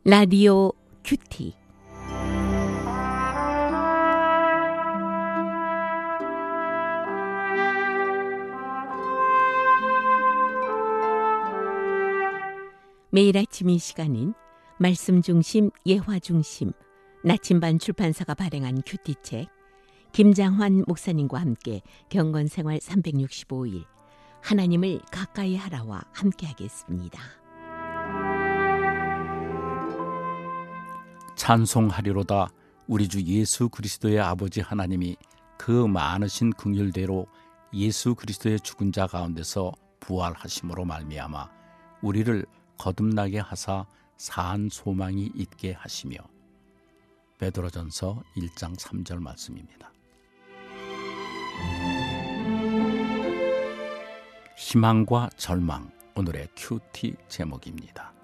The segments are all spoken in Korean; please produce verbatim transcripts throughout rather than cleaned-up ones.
라디오 큐티. 매일 아침 이 시간은 말씀 중심, 예화 중심, 나침반 출판사가 발행한 큐티책, 김장환 목사님과 함께 경건생활 삼백육십오 일 하나님을 가까이 하라와 함께하겠습니다. 찬송하리로다. 우리 주 예수 그리스도의 아버지 하나님이 그 많으신 긍휼대로 예수 그리스도의 죽은 자 가운데서 부활하심으로 말미암아 우리를 거듭나게 하사 사한 소망이 있게 하시며. 베드로전서 일 장 삼 절 말씀입니다. 희망과 절망, 오늘의 큐티 제목입니다.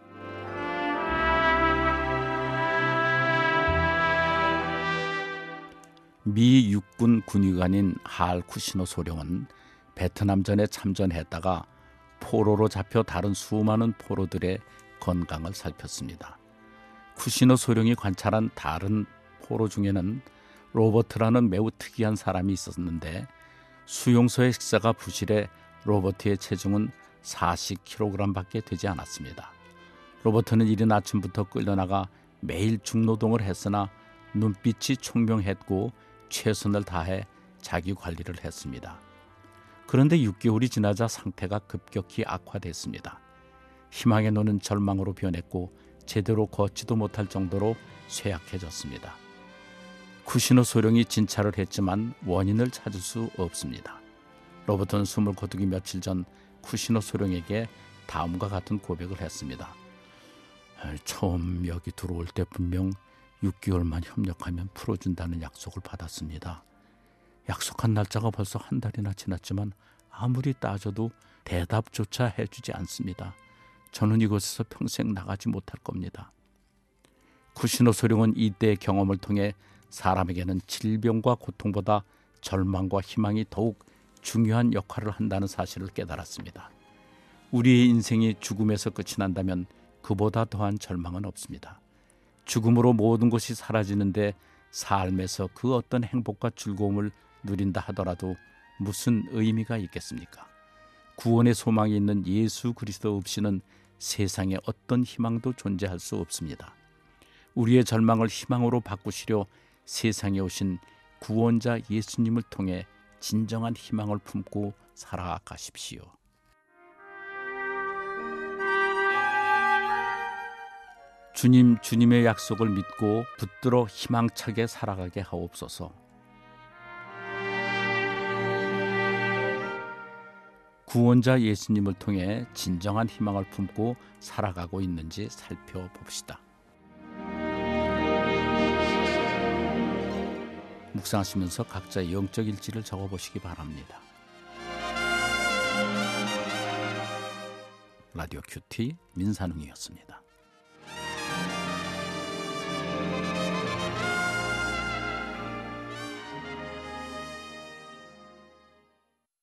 미 육군 군의관인 할 쿠시노 소령은 베트남전에 참전했다가 포로로 잡혀 다른 수많은 포로들의 건강을 살폈습니다. 쿠시노 소령이 관찰한 다른 포로 중에는 로버트라는 매우 특이한 사람이 있었는데, 수용소의 식사가 부실해 로버트의 체중은 사십 킬로그램밖에 되지 않았습니다. 로버트는 이른 아침부터 끌려나가 매일 중노동을 했으나 눈빛이 총명했고 최선을 다해 자기 관리를 했습니다. 그런데 육 개월이 지나자 상태가 급격히 악화됐습니다. 희망의 눈은 절망으로 변했고 제대로 걷지도 못할 정도로 쇠약해졌습니다. 쿠시노 소령이 진찰을 했지만 원인을 찾을 수 없습니다. 로버트는 숨을 거두기 며칠 전 쿠시노 소령에게 다음과 같은 고백을 했습니다. 처음 여기 들어올 때 분명 육 개월만 협력하면 풀어준다는 약속을 받았습니다. 약속한 날짜가 벌써 한 달이나 지났지만 아무리 따져도 대답조차 해주지 않습니다. 저는 이곳에서 평생 나가지 못할 겁니다. 쿠시노 소령은 이때의 경험을 통해 사람에게는 질병과 고통보다 절망과 희망이 더욱 중요한 역할을 한다는 사실을 깨달았습니다. 우리의 인생이 죽음에서 끝이 난다면 그보다 더한 절망은 없습니다. 죽음으로 모든 것이 사라지는데 삶에서 그 어떤 행복과 즐거움을 누린다 하더라도 무슨 의미가 있겠습니까? 구원의 소망이 있는 예수 그리스도 없이는 세상에 어떤 희망도 존재할 수 없습니다. 우리의 절망을 희망으로 바꾸시려 세상에 오신 구원자 예수님을 통해 진정한 희망을 품고 살아가십시오. 주님, 주님의 약속을 믿고 붙들어 희망차게 살아가게 하옵소서. 구원자 예수님을 통해 진정한 희망을 품고 살아가고 있는지 살펴봅시다. 묵상하시면서 각자의 영적 일지를 적어보시기 바랍니다. 라디오 큐티 민산웅이었습니다.